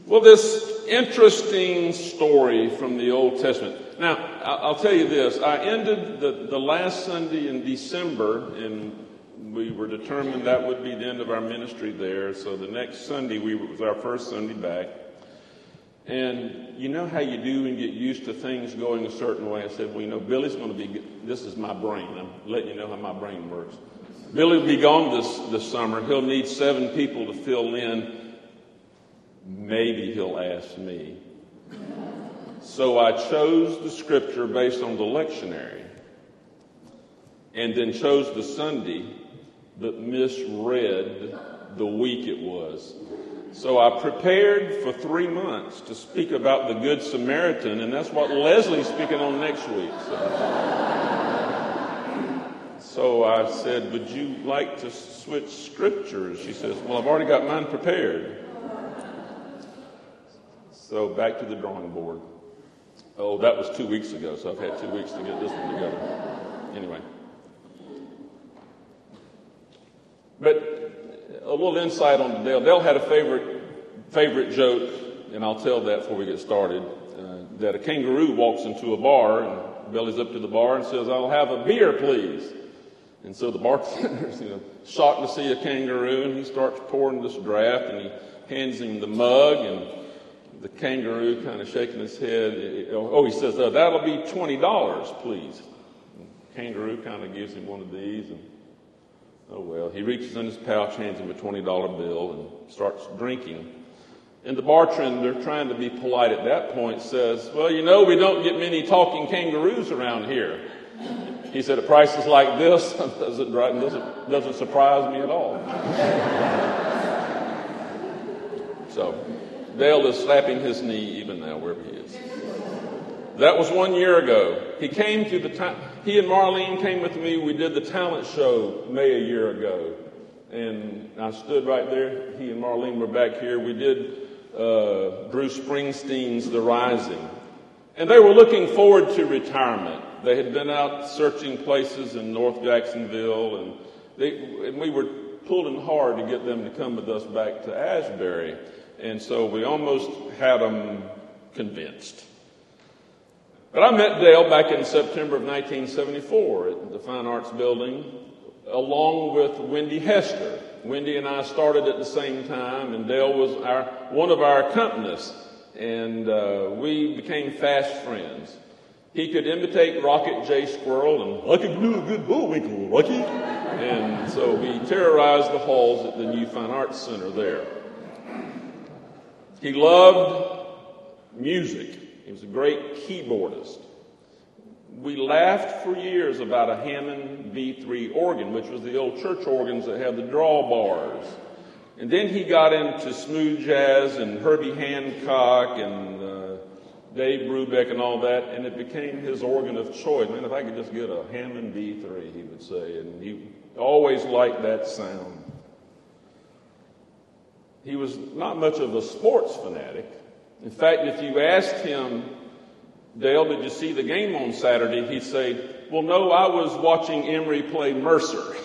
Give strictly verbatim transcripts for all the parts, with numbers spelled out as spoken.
Well, this interesting story from the Old Testament. Now, I'll tell you this. I ended the, the last Sunday in December, and we were determined that would be the end of our ministry there. So the next Sunday we was our first Sunday back. And you know how you do and get used to things going a certain way. I said, well, you know, Billy's going to be, this is my brain. I'm letting you know how my brain works. Billy will be gone this, this summer. He'll need seven people to fill in. Maybe he'll ask me. So I chose the scripture based on the lectionary and then chose the Sunday but misread the week it was. So I prepared for three months to speak about the Good Samaritan, and that's what Leslie's speaking on next week. So, so I said, would you like to switch scriptures? She says, well, I've already got mine prepared. So back to the drawing board. Oh, that was two weeks ago, so I've had two weeks to get this one together. Anyway. But a little insight on Dale. Dale had a favorite favorite joke, and I'll tell that before we get started, uh, that a kangaroo walks into a bar, and Billy's up to the bar and says, I'll have a beer, please. And so the bartender's, you know, shocked to see a kangaroo, and he starts pouring this draft, and he hands him the mug, and the kangaroo kind of shaking his head. Oh, he says, oh, that'll be twenty dollars, please. And the kangaroo kind of gives him one of these, and oh, well, he reaches in his pouch, hands him a twenty dollar bill, and starts drinking. And the bartender, trying to be polite at that point, says, well, you know, we don't get many talking kangaroos around here. He said, at prices like this, doesn't, doesn't, doesn't surprise me at all. So Dale is slapping his knee even now, wherever he is. That was one year ago. He came to the time. He and Marlene came with me. We did the talent show May a year ago. And I stood right there. He and Marlene were back here. We did uh, Bruce Springsteen's The Rising. And they were looking forward to retirement. They had been out searching places in North Jacksonville. And, they, and we were pulling hard to get them to come with us back to Asbury. And so we almost had them convinced. But I met Dale back in September of nineteen seventy-four at the Fine Arts Building, along with Wendy Hester. Wendy and I started at the same time, and Dale was our one of our accompanists, and uh, we became fast friends. He could imitate Rocket J. Squirrel, and I could do a good Bullwinkle, Rocky. And so we terrorized the halls at the new Fine Arts Center there. He loved music. He was a great keyboardist. We laughed for years about a Hammond B three organ, which was the old church organs that had the drawbars. And then he got into smooth jazz and Herbie Hancock and uh, Dave Brubeck and all that, and it became his organ of choice. Man, if I could just get a Hammond B three, he would say, and he always liked that sound. He was not much of a sports fanatic. In fact, if you asked him, Dale, did you see the game on Saturday? He'd say, well, no, I was watching Emory play Mercer.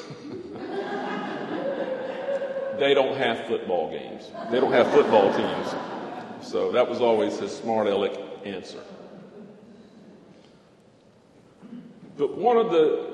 They don't have football games. They don't have football teams. So that was always his smart aleck answer. But one of the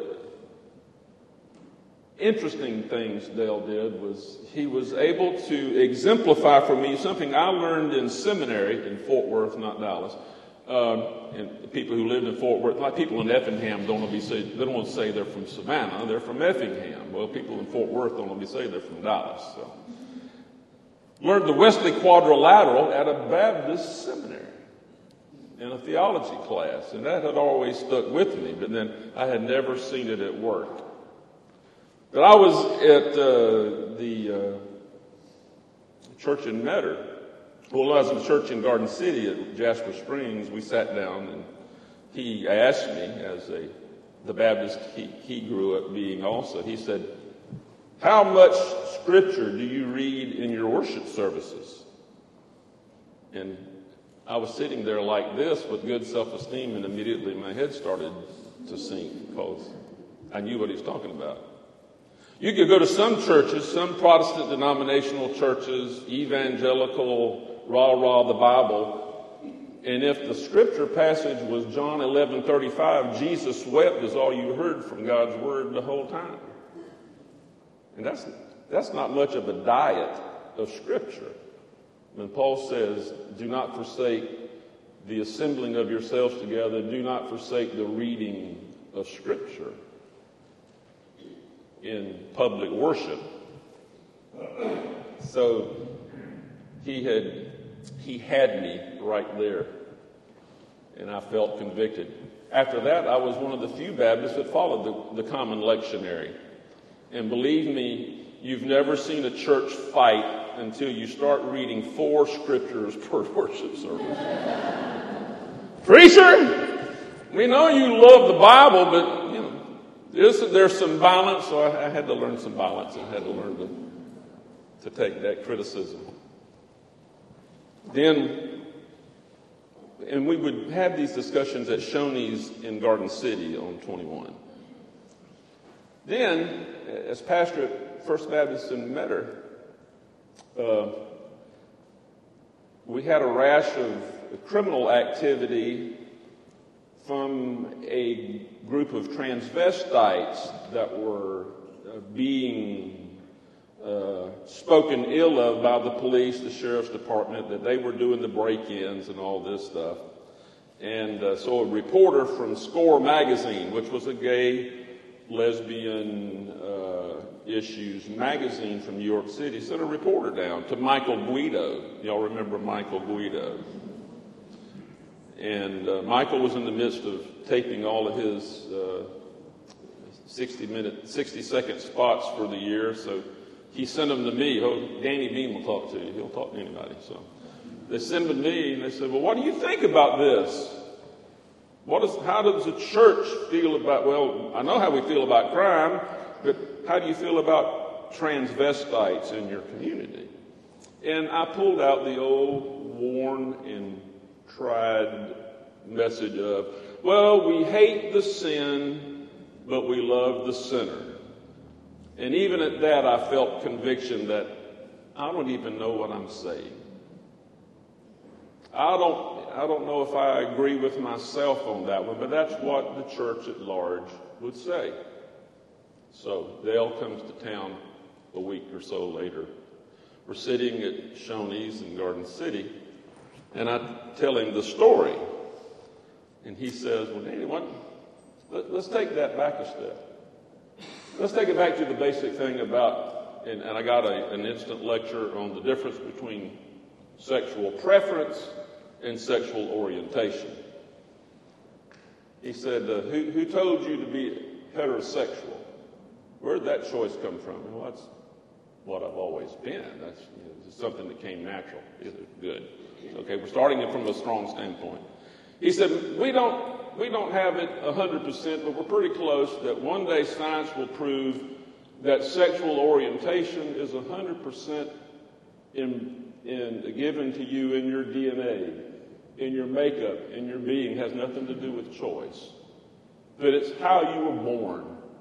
interesting things Dale did was he was able to exemplify for me something I learned in seminary in Fort Worth, not Dallas. Uh, and the people who lived in Fort Worth, like people in Effingham don't want to be say, they don't want to say they're from Savannah, they're from Effingham. Well, people in Fort Worth don't want to be say they're from Dallas. So, learned the Wesley Quadrilateral at a Baptist seminary in a theology class, and that had always stuck with me. But then I had never seen it at work. But I was at uh, the uh, church in Metter. Well, I was in the church in Garden City at Jasper Springs. We sat down, and he asked me, as a the Baptist he, he grew up being also, he said, how much scripture do you read in your worship services? And I was sitting there like this with good self-esteem, and immediately my head started to sink because I knew what he was talking about. You could go to some churches, some Protestant denominational churches, evangelical rah-rah the Bible. And if the scripture passage was John eleven thirty-five, Jesus wept is all you heard from God's word the whole time. And that's, that's not much of a diet of scripture. When Paul says, do not forsake the assembling of yourselves together, do not forsake the reading of scripture in public worship. So he had he had me right there, and I felt convicted. After that, I was one of the few Baptists that followed the, the common lectionary. And believe me, you've never seen a church fight until you start reading four scriptures per worship service. Preacher, we know you love the Bible, but you know there's, there's some balance, so I, I had to learn some balance. I had to learn to, to take that criticism. Then, and we would have these discussions at Shoney's in Garden City on twenty-one. Then, as pastor at First Baptist in Metter, uh, we had a rash of criminal activity from a group of transvestites that were uh, being uh, spoken ill of by the police, the sheriff's department, that they were doing the break-ins and all this stuff. And uh, so a reporter from Score magazine, which was a gay, lesbian uh, issues magazine from New York City, sent a reporter down to Michael Guido. Y'all remember Michael Guido? And uh, Michael was in the midst of taping all of his uh, sixty minute, sixty second spots for the year. So he sent them to me. Oh, Danny Beam will talk to you. He'll talk to anybody. So they sent them to me, and they said, well, what do you think about this? What is, how does the church feel about, well, I know how we feel about crime, but how do you feel about transvestites in your community? And I pulled out the old worn and tried message of, well, we hate the sin, but we love the sinner. And even at that, I felt conviction that I don't even know what I'm saying. I don't, I don't know if I agree with myself on that one, but that's what the church at large would say. So Dale comes to town a week or so later. We're sitting at Shoney's in Garden City, and I tell him the story. And he says, well, Danny, what, let, let's take that back a step. Let's take it back to the basic thing about, and, and I got a, an instant lecture on the difference between sexual preference and sexual orientation. He said, uh, who, who told you to be heterosexual? Where did that choice come from? Well, that's what I've always been. That's you know, something that came natural. Is it good? Okay, we're starting it from a strong standpoint. He said, we don't, we don't have it one hundred percent, but we're pretty close that one day science will prove that sexual orientation is one hundred percent in, in, given to you in your D N A, in your makeup, in your being, has nothing to do with choice. That it's how you were born.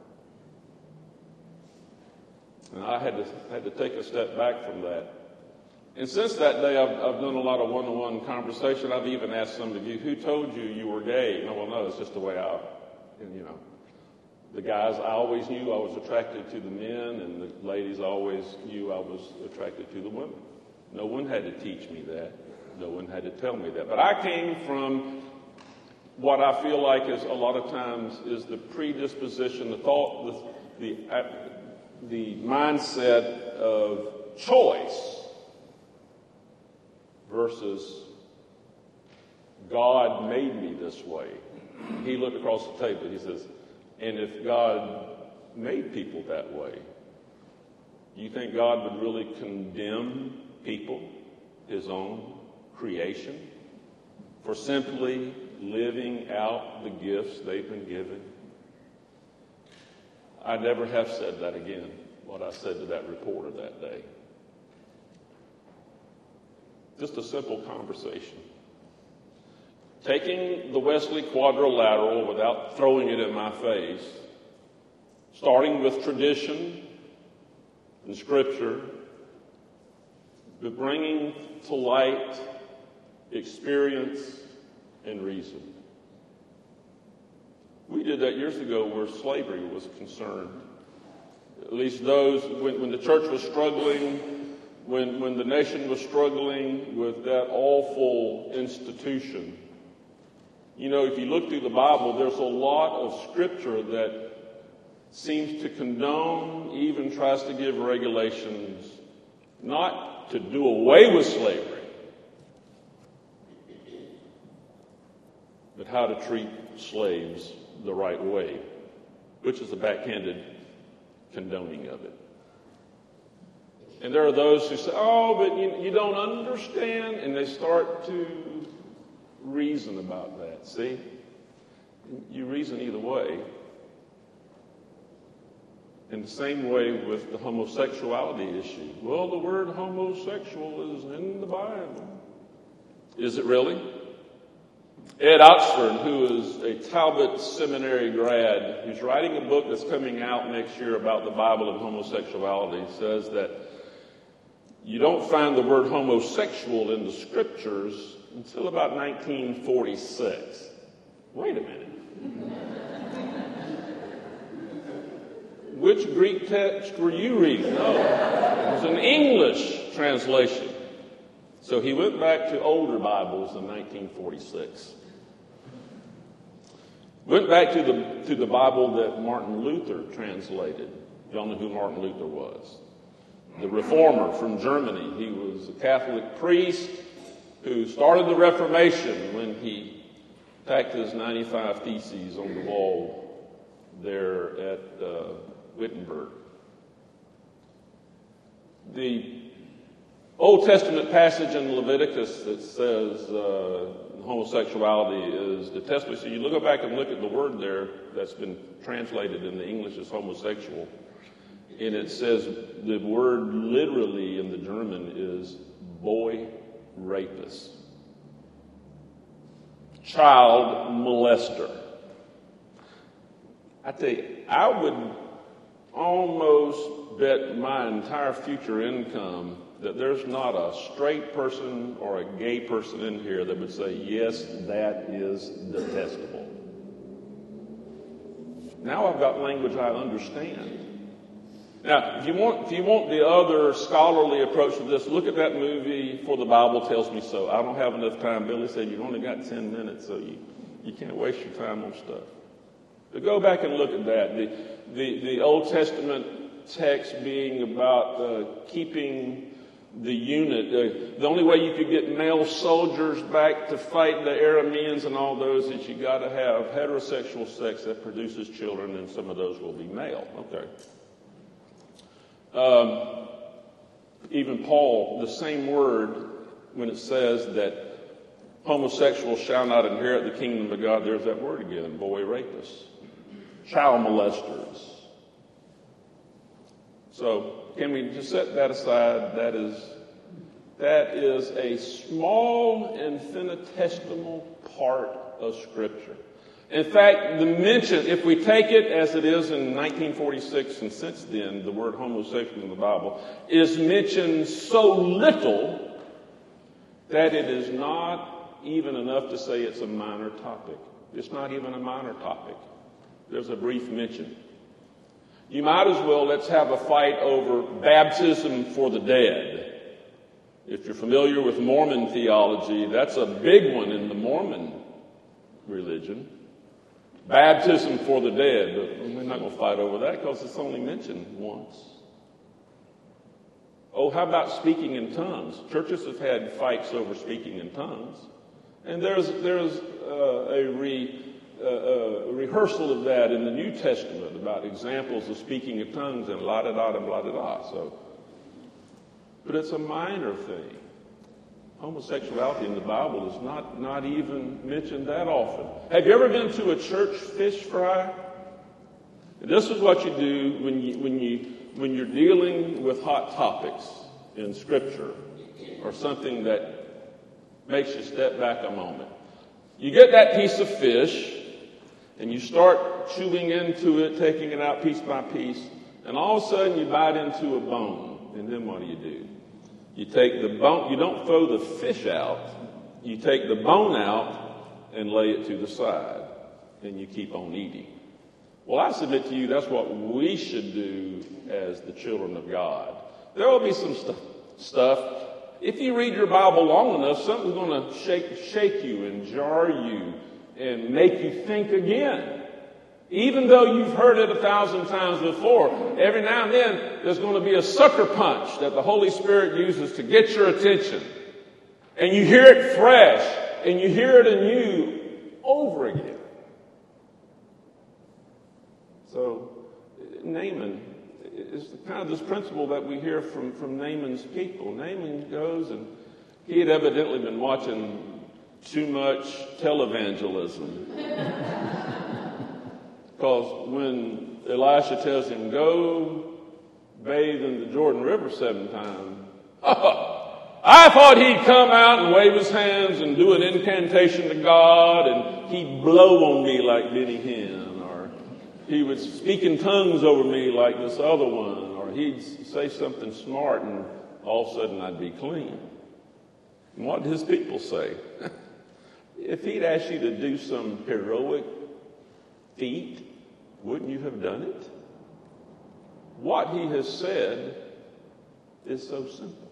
And I had to, had to take a step back from that. And since that day, I've, I've done a lot of one-on-one conversation. I've even asked some of you, who told you you were gay? No, well, no, it's just the way I, and, you know, the guys, I always knew I was attracted to the men, and the ladies always knew I was attracted to the women. No one had to teach me that. No one had to tell me that. But I came from what I feel like is a lot of times is the predisposition, the thought, the, the, uh, the mindset of choice versus God made me this way. He looked across the table. He says, and if God made people that way, you think God would really condemn people, his own creation, for simply living out the gifts they've been given? I never have said that again, what I said to that reporter that day. Just a simple conversation. Taking the Wesley quadrilateral without throwing it in my face, starting with tradition and scripture, but bringing to light experience and reason. We did that years ago where slavery was concerned. At least those, when, when the church was struggling, when, when the nation was struggling with that awful institution. You know, if you look through the Bible, there's a lot of scripture that seems to condone, even tries to give regulations, not to do away with slavery, but how to treat slaves the right way, which is a backhanded condoning of it. And there are those who say, oh, but you, you don't understand, and they start to reason about that. See? You reason either way. In the same way with the homosexuality issue. Well, the word homosexual is in the Bible. Is it really? Ed Oxford, who is a Talbot Seminary grad, who's writing a book that's coming out next year about the Bible and homosexuality, says that you don't find the word homosexual in the scriptures until about nineteen forty-six. Wait a minute. Which Greek text were you reading? No, it was an English translation. So he went back to older Bibles in nineteen forty-six. Went back to the to the Bible that Martin Luther translated. Y'all know who Martin Luther was. The reformer from Germany. He was a Catholic priest who started the Reformation when he tacked his ninety-five Theses on the wall there at uh, Wittenberg. The Old Testament passage in Leviticus that says uh, homosexuality is detestable. So you look back and look at the word there that's been translated in the English as homosexual, and it says the word literally in the German is boy rapist, child molester. I tell you, I would almost bet my entire future income that there's not a straight person or a gay person in here that would say, yes, that is detestable. Now I've got language I understand. Now, if you want, if you want the other scholarly approach to this, look at that movie, For the Bible Tells Me So. I don't have enough time. Billy said you've only got ten minutes, so you, you can't waste your time on stuff. But go back and look at that. The, the, the Old Testament text being about uh, keeping the unit. Uh, the only way you could get male soldiers back to fight the Arameans and all those is you got to have heterosexual sex that produces children, and some of those will be male. Okay. Um, even Paul, the same word, when it says that homosexuals shall not inherit the kingdom of God, there's that word again, boy rapists, child molesters. So can we just set that aside? That is, that is a small, infinitesimal part of Scripture. In fact, the mention, if we take it as it is in nineteen forty-six and since then, the word homosexual in the Bible is mentioned so little that it is not even enough to say it's a minor topic. It's not even a minor topic. There's a brief mention. You might as well, let's have a fight over baptism for the dead. If you're familiar with Mormon theology, that's a big one in the Mormon religion. Baptism for the dead, but we're not going to fight over that because it's only mentioned once. Oh, how about speaking in tongues? Churches have had fights over speaking in tongues. And there's, there's uh, a, re, uh, a rehearsal of that in the New Testament about examples of speaking in tongues and la-da-da and blah-da-da. So, but it's a minor thing. Homosexuality in the Bible is not, not even mentioned that often. Have you ever been to a church fish fry? This is what you do when you when you when you're dealing with hot topics in Scripture or something that makes you step back a moment. You get that piece of fish and you start chewing into it, taking it out piece by piece, and all of a sudden you bite into a bone. And then what do you do? You take the bone, you don't throw the fish out. You take the bone out and lay it to the side, and you keep on eating. Well, I submit to you that's what we should do as the children of God. There will be some stuff, stuff. If you read your Bible long enough, something's going to shake, shake you and jar you and make you think again. Even though you've heard it a thousand times before, every now and then there's going to be a sucker punch that the Holy Spirit uses to get your attention. And you hear it fresh, and you hear it anew over again. So, Naaman is kind of this principle that we hear from, from Naaman's people. Naaman goes, and he had evidently been watching too much televangelism. Because when Elisha tells him, go bathe in the Jordan River seven times, I thought he'd come out and wave his hands and do an incantation to God, and he'd blow on me like Benny Hinn, or he would speak in tongues over me like this other one, or he'd say something smart, and all of a sudden I'd be clean. And what did his people say? If he'd asked you to do some heroic feat, wouldn't you have done it? What he has said is so simple.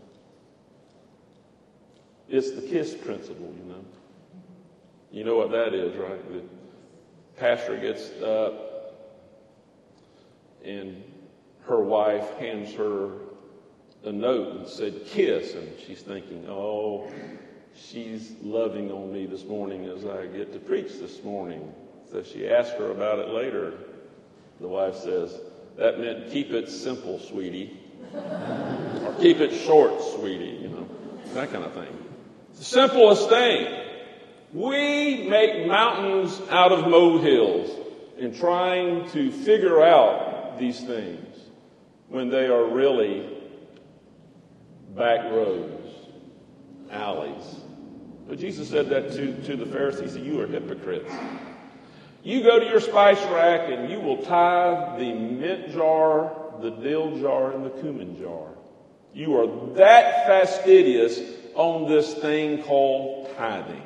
It's the KISS principle, you know. You know what that is, right? The pastor gets up and her wife hands her a note and said, KISS. And she's thinking, oh, she's loving on me this morning as I get to preach this morning. So she asked her about it later. The wife says, that meant keep it simple, sweetie. Or keep it short, sweetie, you know, that kind of thing. It's the simplest thing. We make mountains out of molehills in trying to figure out these things when they are really back roads, alleys. But Jesus said that to, to the Pharisees, you are hypocrites. You go to your spice rack and you will tithe the mint jar, the dill jar, and the cumin jar. You are that fastidious on this thing called tithing.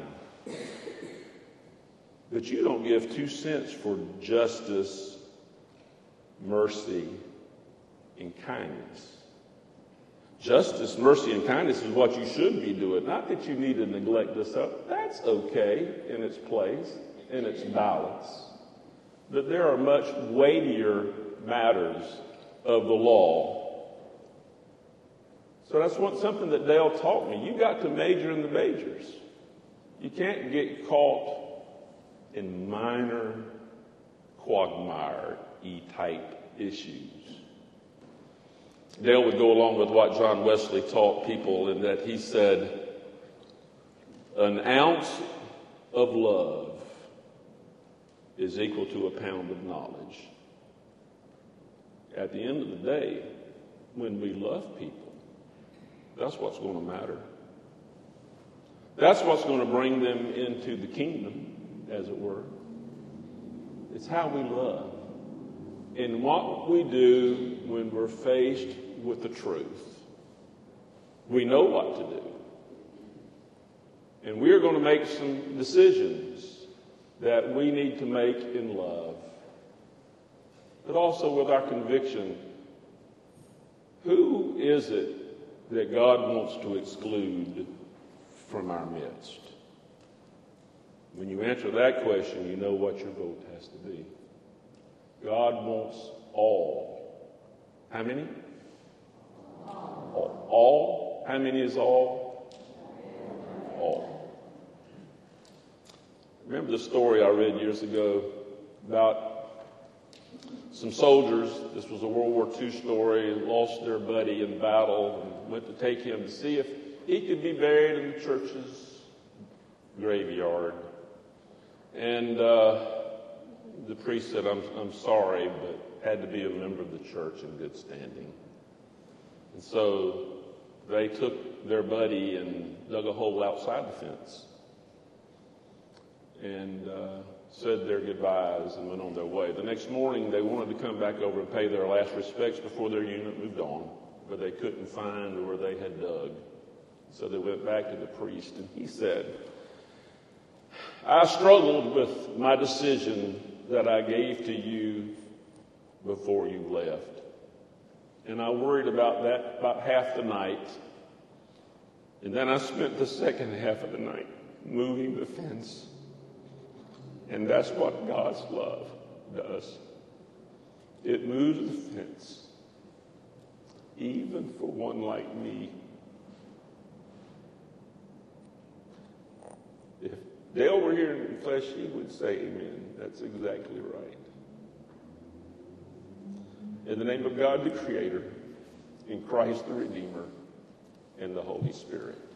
But you don't give two cents for justice, mercy, and kindness. Justice, mercy, and kindness is what you should be doing. Not that you need to neglect this up. That's okay in its place, in its balance. But there are much weightier matters of the law. So that's one, something that Dale taught me. You got to major in the majors. You can't get caught in minor quagmire-y type issues. Dale would go along with what John Wesley taught people in that he said, an ounce of love is equal to a pound of knowledge. At the end of the day, when we love people, that's what's going to matter. That's what's going to bring them into the kingdom, as it were. It's how we love. And what we do when we're faced with the truth. We know what to do. And we're going to make some decisions that we need to make in love. But also with our conviction, who is it that God wants to exclude from our midst? When you answer that question, you know what your vote has to be. God wants all. How many? All. All? How many is all? All. Remember the story I read years ago about some soldiers, this was a World War Two story, lost their buddy in battle and went to take him to see if he could be buried in the church's graveyard. And uh, the priest said, I'm, I'm sorry, but had to be a member of the church in good standing. And so they took their buddy and dug a hole outside the fence and uh, said their goodbyes and went on their way. The next morning, they wanted to come back over and pay their last respects before their unit moved on, but they couldn't find where they had dug. So they went back to the priest, and he said, I struggled with my decision that I gave to you before you left. And I worried about that about half the night. And then I spent the second half of the night moving the fence. And that's what God's love does. It moves the fence, even for one like me. If Dale were here in the flesh, he would say amen. That's exactly right. In the name of God the Creator, in Christ the Redeemer, and the Holy Spirit.